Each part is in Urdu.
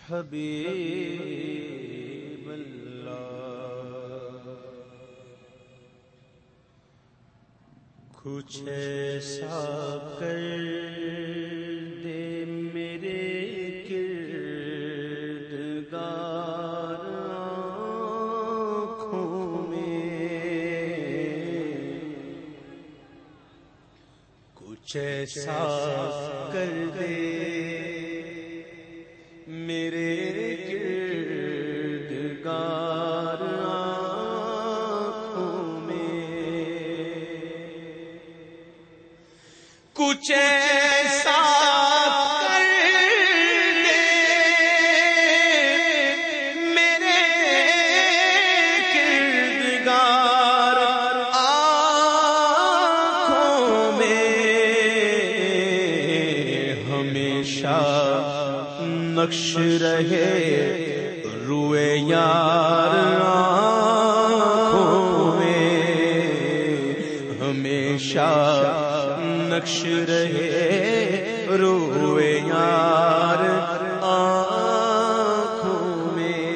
حبیب اللہ کچھ ایسا کر دے میرے کردگار آنکھوں میں، کچھ ایسا کر دے میرے کردگار آنکھوں میں، کچھ ایسا کر دے میرے کردگار آنکھوں میں، ہمیشہ نقش رہے روئے یار آنکھوں میں، ہمیشہ نقش رہے روئے یار آنکھوں میں۔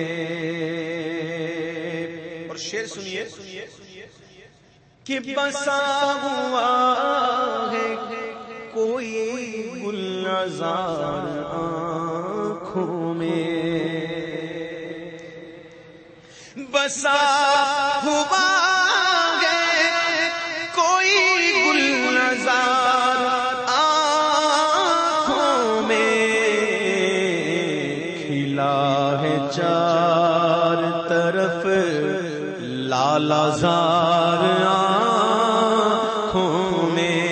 اور شعر سنیے کہ بسا ہوا ہے کوئی گلزار آنکھوں میں، بسا ہوا ہے کوئی گلزار آنکھوں میں، کھلا ہے چار طرف لالا زار آنکھوں میں،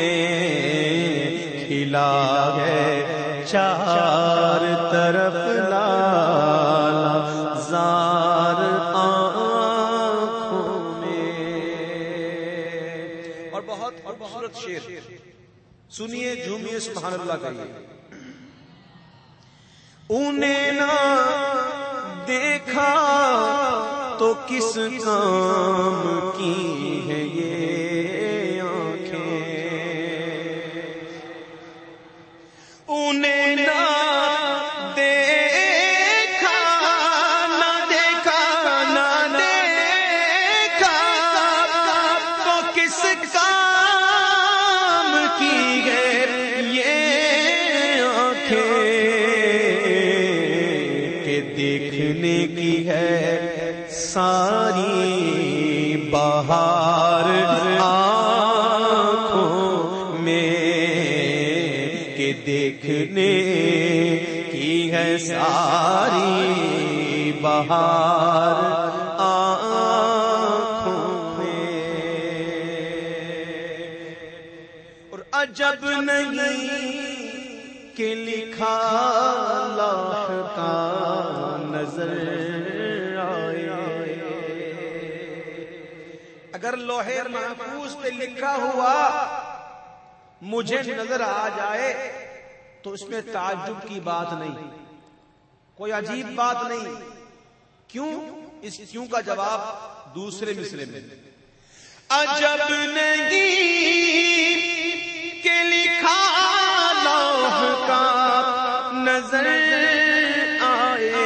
کھلا ہے چار طرف لالا زار آنکھوں میں۔ اور بہت خوبصورت شعر سنیے، جھومیے، سبحان اللہ کہیے۔ انہیں نہ دیکھا تو کس کام کی ہے یہ آنکھیں، انہیں نہ دیکھا نہ دیکھا نہ دیکھا تو کس کام کی ہے یہ آنکھیں، کہ دیکھنے کی ہے ساری بہار آنکھوں میں، کہ دیکھنے کی ہے ساری بہار آنکھوں میں۔ اور عجب نہیں کہ لکھا لوح کا نظر آئے، اگر لوح محفوظ پہ لکھا ہوا مجھے نظر آ جائے تو اس میں تعجب کی بات نہیں، کوئی عجیب بات نہیں۔ کیوں؟ اس کیوں کا جواب دوسرے مصرے میں۔ عجب نہیں کہ لکھا لوح کا نظر آئے،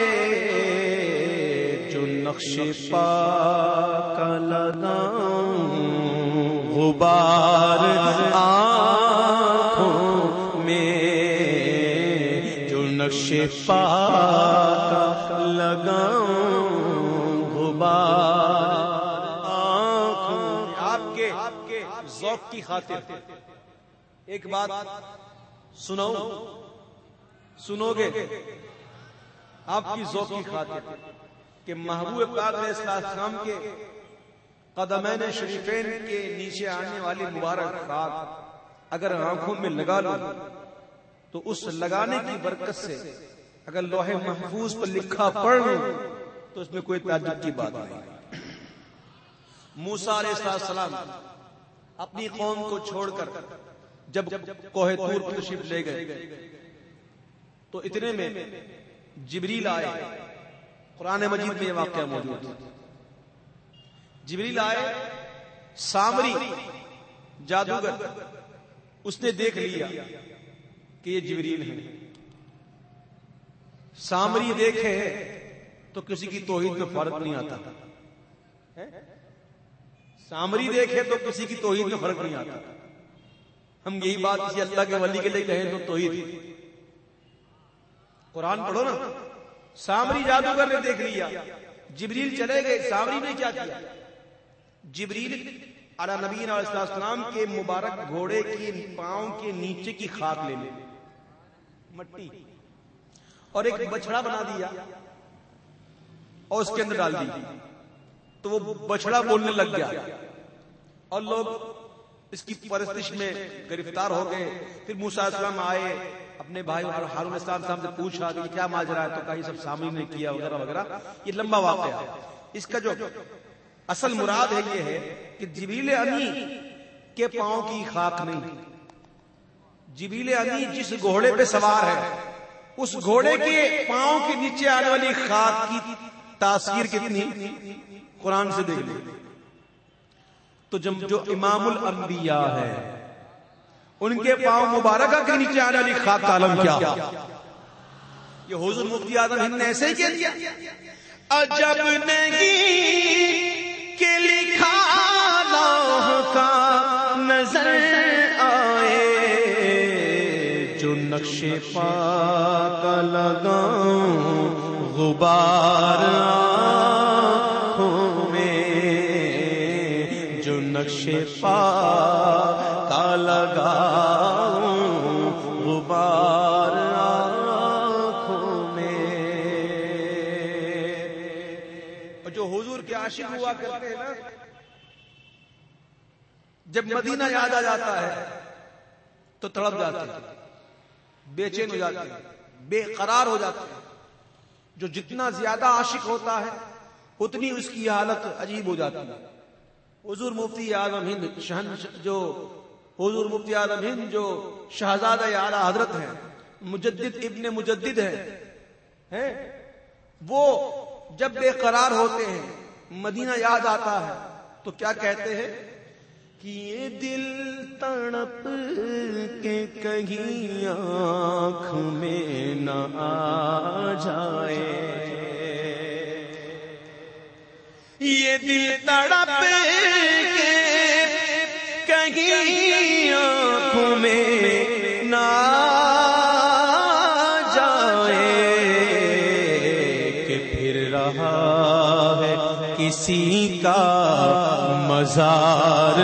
جو نقش پا کا لگاؤں غبار آنکھوں میں، جو نقش پا کا لگاؤں غبار آنکھوں میں۔ آپ کے ذوق کی خاطر ایک بات سناؤں، سنو گے؟ آپ کی ذوق کی خاطر کہ محبوب پاک علیہ السلام کے قدمین شریفین کے نیچے آنے والی مبارک خاک اگر آنکھوں میں لگا لو تو اس لگانے کی برکت سے اگر لوح محفوظ پر لکھا پڑھ لو تو اس میں کوئی تعجب کی بات نہیں۔ موسیٰ علیہ السلام اپنی قوم کو چھوڑ کر جب کوہ طور پر تشریف لے گئے تو اتنے میں جبریل آئے، قرآن مجید میں یہ واقعہ موجود ہے۔ جبریل آئے، سامری جادوگر، اس نے دیکھ لیا کہ یہ جبریل ہے، سامری دیکھے تو کسی کی توحید میں فرق نہیں آتا. سامری دیکھے تو کسی کی توحید میں فرق نہیں آتا. ہم یہی بات کسی اللہ کے ولی کے لیے کہیں تو توحید. قرآن پڑھو نا. سامری جادوگر نے دیکھ لیا, جبریل چلے گئے, سامری نے کیا کیا؟ جبریل علی نبینا علیہ السلام کے مبارک گھوڑے کے پاؤں کے نیچے کی خاک لے لی, مٹی, اور ایک بچڑا بنا دیا اور اس کے اندر ڈال دی. تو وہ بچڑا بولنے لگ گیا اور لوگ اس کی پرستش میں گرفتار ہو گئے. پھر موسیٰ علیہ السلام آئے, اپنے بھائی ہارون علیہ السلام سے پوچھا کہ کیا ماجرا ہے, تو کہا یہ سب سامری نے کیا وغیرہ وغیرہ. یہ لمبا واقعہ ہے. اس کا جو اصل مراد ہے یہ ہے کہ جبریل امی کے پاؤں کی خاک نہیں. جبریل امی جس گھوڑے پہ سوار ہے اس گھوڑے کے پاؤں کے نیچے آنے والی خاک کی تاثیر کتنی قرآن سے دیکھ لیں. تو جو امام الانبیاء ہے ان کے پاؤں مبارکہ کے نیچے آنے والی خاک کا عالم کیا. یہ حضور مفتی اعظم ہند نے ایسے ہی کہہ دیا. عجب نہیں کہ لکھا لوح کا نظر آئے, جو نقش پا کا لگاؤں غبار آنکھوں میں, جو نقش پا کا لگاؤں غبار آنکھوں میں. اور جو حضور کے عاشق ہوا کرتے ہیں نا, جب مدینہ یاد آ جاتا ہے تو تڑپ جاتے ہیں, بے چین ہو جاتے ہیں, بے قرار ہو جاتے ہیں. جو جتنا زیادہ عاشق ہوتا ہے اتنی اس کی حالت عجیب ہو جاتی ہے. حضور مفتی اعظم ہند جو حضور مفتی اعظم ہند جو شہزادہ اعلی حضرت ہیں, مجدد ابن مجدد ہیں, وہ جب بے قرار ہوتے ہیں, مدینہ یاد آتا ہے تو کیا کہتے ہیں کہ یہ دل تڑپ کے کہیں آنکھ میں نہ آ جائے, یہ دل تڑپ کے کہیں آنکھوں میں نہ آ جائے, کہ پھر رہا ہے کسی کا مزار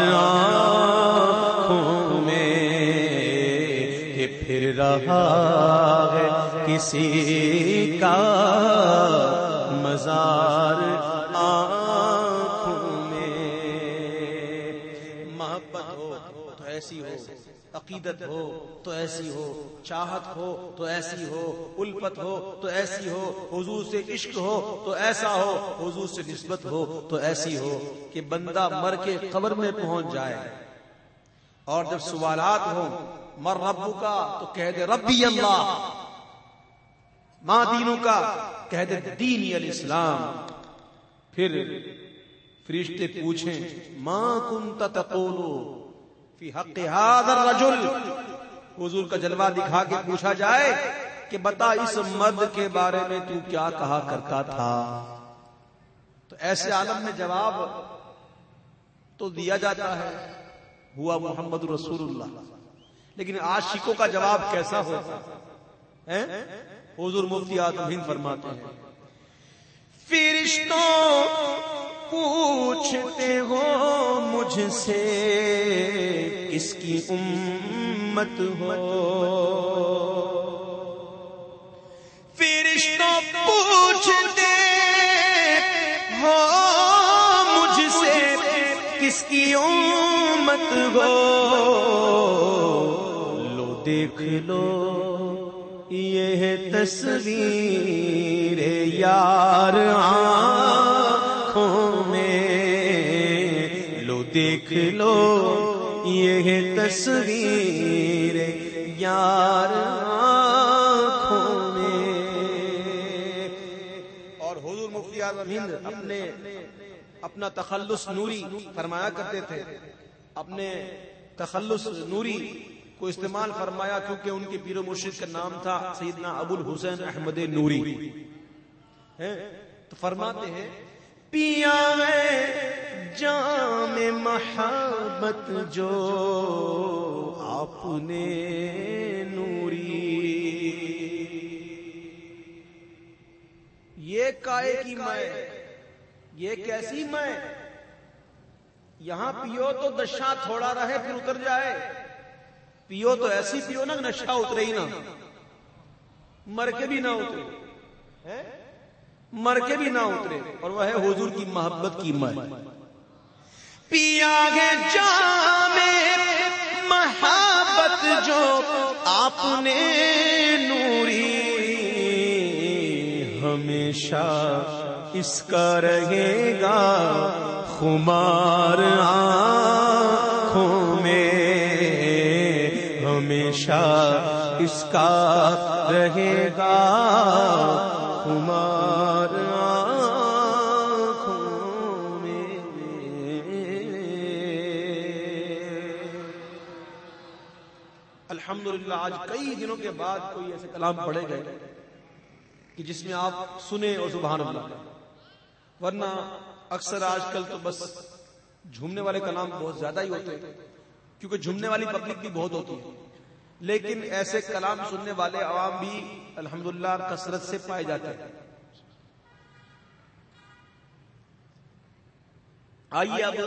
آنکھوں میں, کہ پھر رہا ہے کسی کا مزار آنکھوں میں. محبت ہو تو ایسی ہو, عقیدت ہو تو ایسی ہو, چاہت ہو تو ایسی ہو, الفت ہو تو ایسی ہو, حضور سے عشق ہو تو ایسا ہو, حضور سے نسبت ہو تو ایسی ہو کہ بندہ مر کے قبر میں پہنچ جائے اور جب سوالات ہوں مر ربو کا تو کہہ دے ربی اللہ, ماں دینوں کا کہہ دے دینی الاسلام. پھر فرشتے پوچھیں ماں کنت تقول فی حق هذا الرجل, حضور کا جلوہ دکھا کے پوچھا جائے کہ بتا اس مرد کے بارے میں تو کیا کہا کرتا تھا. تو ایسے عالم میں جواب تو دیا جاتا ہے, ہوا محمد رسول اللہ. لیکن عاشقوں کا جواب کیسا ہوتا ہے؟ حضور مفتی اعظم ہند فرماتے ہیں فرشتوں پوچھتے ہو مجھ سے کس کی امت ہو, فرشتوں پوچھتے ہو مجھ سے کس کی امت ہو, لو دیکھ لو یہ تصویر یار آنکھوں میں, لو دیکھ لو یہ تصویر یار آنکھوں میں. اور حضور مفتی اعظم ہند اپنا تخلص نوری فرمایا کرتے تھے, اپنے تخلص نوری کو استعمال فرمایا کیونکہ ان کے پیر و مرشد کا نام تھا سیدنا ابو الحسین احمد نوری. تو فرماتے ہیں پیا ہے جام محبت جو آپ نے نوری. یہ کائے کی میں، یہ کیسی میں، یہاں پیو تو نشہ تھوڑا رہے پھر اتر جائے. پیو تو ایسی پیو نا نشہ اترے ہی نہ، مر کے بھی نہ اترے، مر کے بھی نہ اترے. اور وہ ہے حضور کی محبت کی میں. پیا گے جام محبت جو آپ نے نوری، ہمیشہ اس کا رہے گا خمار آنکھوں میں، ہمیشہ اس کا رہے گا خمار آنکھوں میں. الحمدللہ آج کئی دنوں کے بعد کوئی ایسے کلام پڑھے گئے کہ جس میں آپ سنیں اور سبحان اللہ. ورنہ اکثر آج کل تو بس جھومنے والے کلام بہت زیادہ ہی ہوتے ہیں، کیونکہ جھومنے والی پبلک بھی بہت ہوتی ہے، لیکن ایسے کلام سننے والے عوام بھی الحمدللہ کثرت سے پائے جاتے ہیں. آئیے اب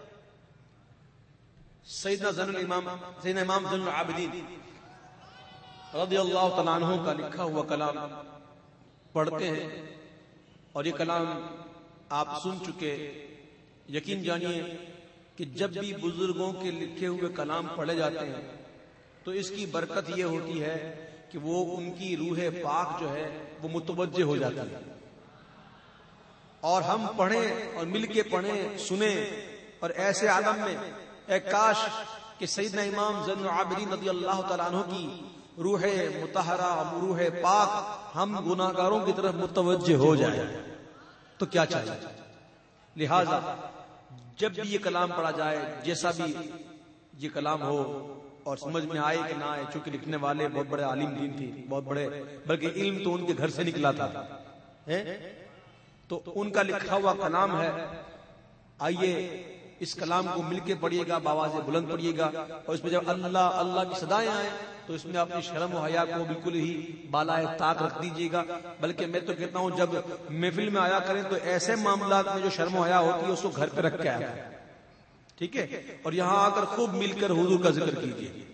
سیدنا امام زین العابدین رضی اللہ تعالیٰ عنہ کا لکھا ہوا کلام پڑھتے ہیں. اور یہ کلام آپ سن چکے. یقین جانیے کہ جب بھی بزرگوں کے لکھے ہوئے کلام پڑھے جاتے ہیں تو اس کی برکت یہ ہوتی ہے کہ وہ ان کی روح پاک جو ہے وہ متوجہ ہو جاتی ہے. اور ہم پڑھیں اور مل کے پڑھیں سنیں، اور ایسے عالم میں اے کاش کہ سیدنا امام زین العابدین رضی اللہ تعالیٰ عنہ کی روح مطہرہ، روح پاک ہم گناہگاروں کی طرف متوجہ ہو جائے تو کیا چاہیے. لہذا جب بھی یہ کلام پڑھا جائے، جیسا بھی یہ کلام ہو اور سمجھ میں آئے کہ نہ آئے، چونکہ لکھنے والے بہت بڑے عالم دین تھے، بہت بڑے، بلکہ علم تو ان کے گھر سے نکلا تھا، تو ان کا لکھا ہوا کلام ہے. آئیے اس کلام کو مل کے پڑھیے گا، بآواز بلند پڑھیے گا، اور اس میں جب اللہ اللہ کی صدائیں آئیں تو اس میں اپنی شرم و حیا کو بالکل ہی بالائے طاق رکھ دیجیے گا. بلکہ میں تو کہتا ہوں جب محفل میں آیا کریں تو ایسے معاملات میں جو شرم و حیا ہوتی ہے اس کو گھر پہ رکھ کے آیا، ٹھیک ہے، اور یہاں آ کر خوب مل کر حضور کا ذکر کیجیے.